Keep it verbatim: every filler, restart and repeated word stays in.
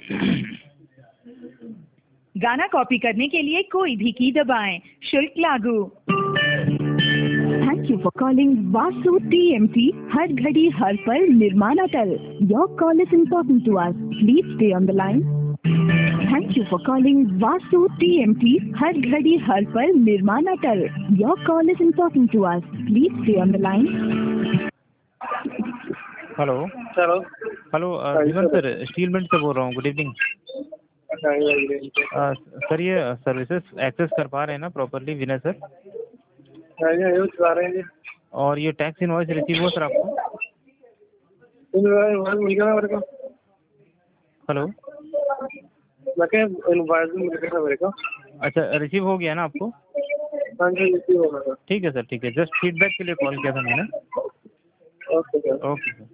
गाना कॉपी करने के लिए कोई भी की दबाएं, शुल्क लागू। Thank you for calling Vasu TMT, हर घड़ी हर पल निर्माण अटल। Your call is important to us, please stay on the line. Thank you for calling Vasu TMT, हर घड़ी हर पल निर्माण अटल। Your call is important to us, please stay on the line. Hello hello hello Jeevan sir, steel mint से बोल रहा हूँ। Good evening sir. ये सर्विसेज एक्सेस कर पा रहे हैं ना प्रॉपरली विनय सर? यूज कर रहे हैं। और ये टैक्स इनवॉइस रिसीव हुआ सर आपको? मिल गया मेरे को। हेलो इनवॉइस मिल गया मेरे को। अच्छा, रिसीव हो गया ना आपको? हाँ जी, रिसीव हो गया। ठीक है सर, ठीक है। जस्ट फीडबैक के लिए कॉल किया था मैंने। Okay sir. Okay sir.